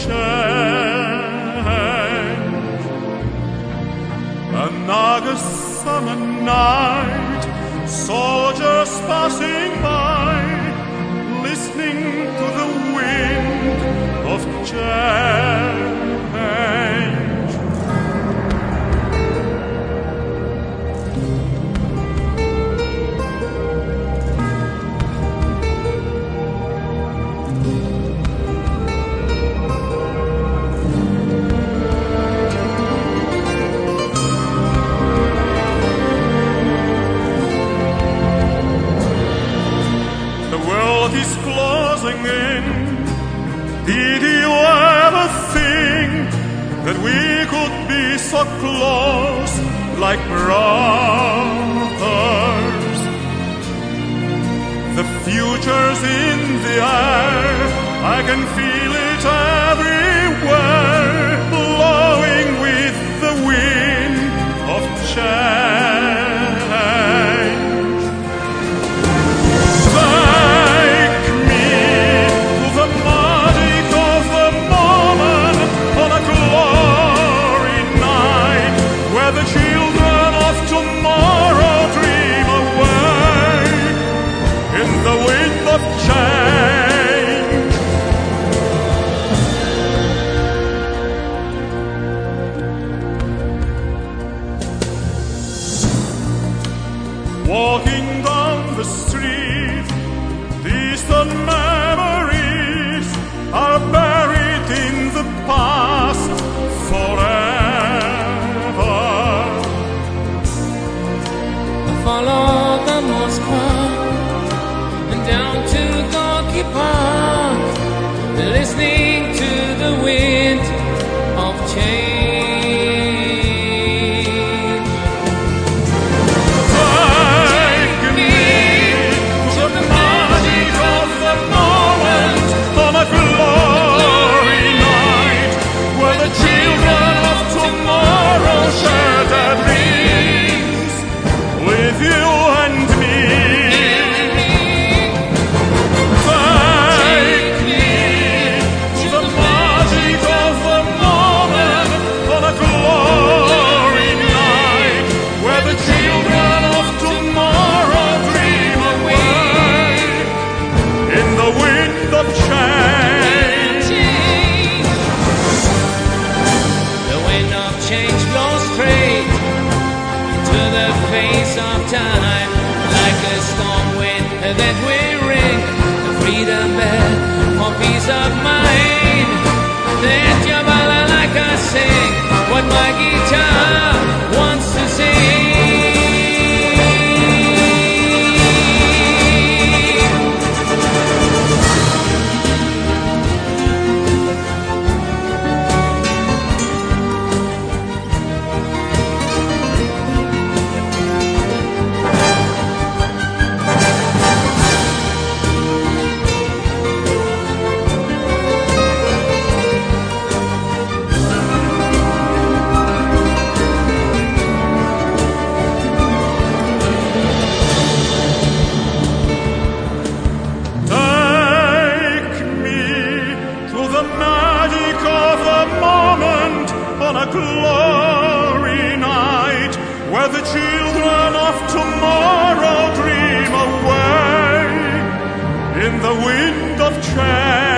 change. An August summer night, soldiers passing by, listening to the wind of change. Is closing in. Did you ever think that we could be so close, like brothers? The future's in the air, I can feel it everywhere, blowing with the wind of change. The children of tomorrow dream away in the wind of change. Walking down the street, distant memories are buried in the past forever. Follow the Moskva and down to Gorky Park, listening to the wind of change. Take me to the magic of the moment on a glory night, where the children of tomorrow share their dreams with you and me. Take me to the magic of the moment on a glory night, where the children of tomorrow dream away in the wind of change. The wind of change blows straight to the face of time, like a storm wind that will ring the freedom bell for peace of mind. Let your balalaika sing what my guitar wants to sing. On a glory night, where the children of tomorrow dream away in the wind of change.